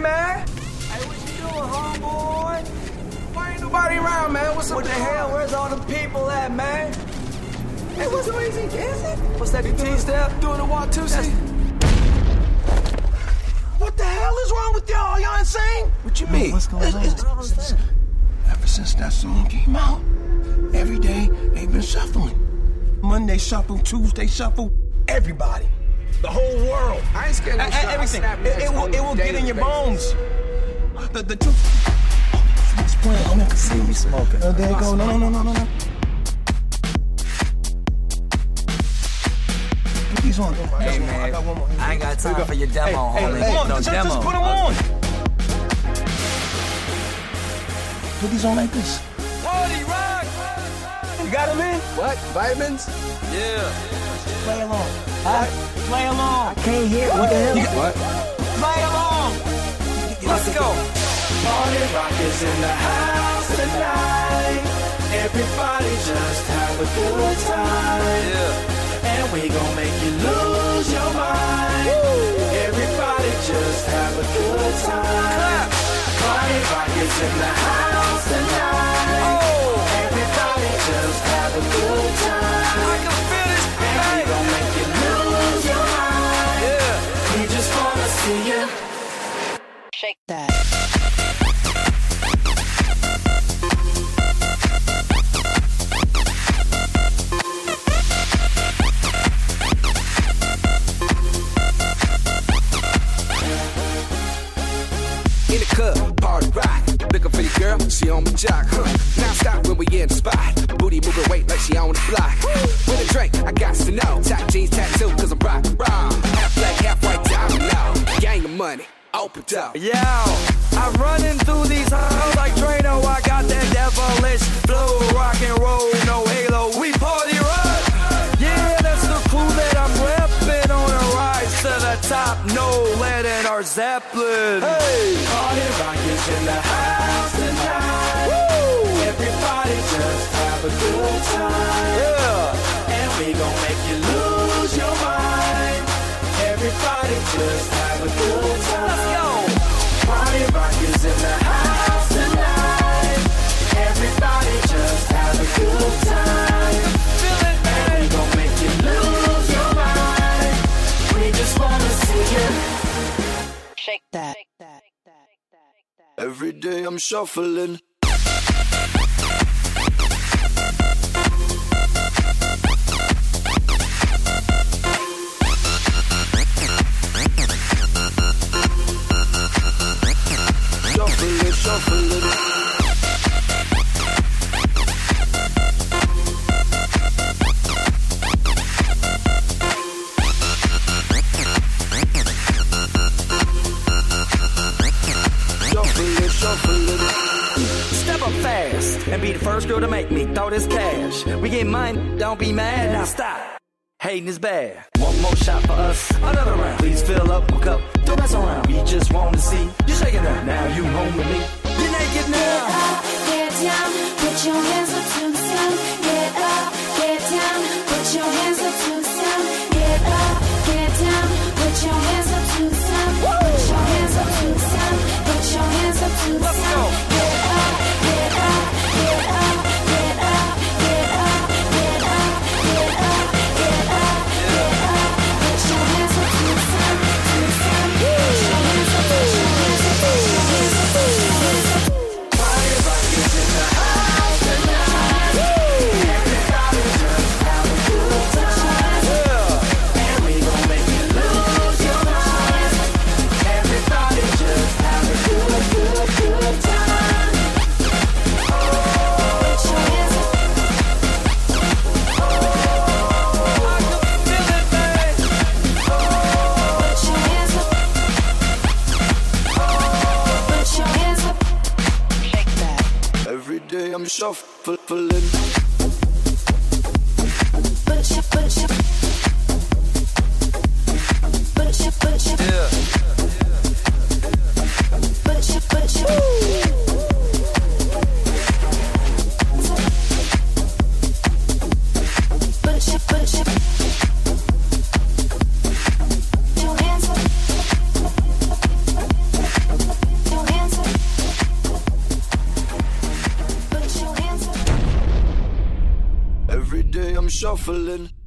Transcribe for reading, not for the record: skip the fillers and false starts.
man. Hey, what you doing, homeboy? Why ain't nobody around, man? What's up? What the hell? Where's all the people at, man? Hey, what's the easy dancing? What's that, the T-step? Doing the Watusi? What the hell is wrong with y'all? Y'all insane? What you mean? What's going on? Ever since that song came out, every day they've been shuffling. Monday shuffle, Tuesday shuffle, everybody. The whole world. I ain't scared of everything. It will get in your bones. The truth. It's playing. I can see me smoking. Oh, there you go. No. Put these on. Hey, man. I ain't got time for your demo, homie. Hey, no just demo. put them on. Put these on like this. Party rock! You got them in? What? Vitamins? Yeah. Play along. Play along. I can't hear. What the hell? What? Play along. Let's go. Party rock is in the house tonight. Everybody just have a good time. Yeah. And we gon' make you lose your mind. Woo. Everybody just have a good time. Clap. Party rock is in the house tonight. Oh. Everybody just have a good time. I can feel this And we gon' make you lose your mind. Yeah. We just wanna see you shake that. In the club, party rock. Looking for your girl, she on my jock, huh? Now stop when we in the spot. Booty moving weight like she on the block. With a drink, I got to know. Top jeans tattoo, cause I'm rock, raw. Half black, half white, diamond now. Gang of money, open up. Yo, I'm running through these halls like Drano. I got that devilish flow, rock and roll, no halo. We party rock. Yeah, that's the clue that I'm repping on a rise to the top. No lead in our Zeppelin. Hey, Party rock is in the house tonight. Woo! Everybody just have a good time. yeah. And we gon' make you lose your mind. Everybody just have a good time. Let's go. Party rock is in the house tonight. Everybody just have a good time. Feel it, And man. we gon' make you lose your mind. We just wanna see you Shake that. Every day I'm shuffling. Shuffling. Shuffling. Step up fast and be the first girl to make me throw this cash. We get mine, don't be mad. Now stop. Hating is bad. One more shot for us, another round. Please fill up my cup, don't mess around. We just want to see you shaking that. Now you home with me. You're naked now. Get up, get down, put your hands up to the sound. Get up, get down, put your hands up to the sound. Get up, get down, put your hands up to the sound. Put your hands up to the sound. Put your hands up to the Let's go. sound. Get up, get up, get up, get up, get up, get up, get up, get up, get up. Put your hands up to the sound, to the sound. Put your hands up, put your hands up, put your hands up, put your hands up. Party rock is in the house tonight. Everybody just have a good time. And we gon' make you lose your mind. Everybody just have a good time. Put your hands up. I can feel it, man. Put your hands up. Put your hands up. Shake that. Every day I'm shuffling. Put your, put your, put your, put your, Yeah. put your, put your. Put your, put your. Your hands up. Every day I'm shuffling.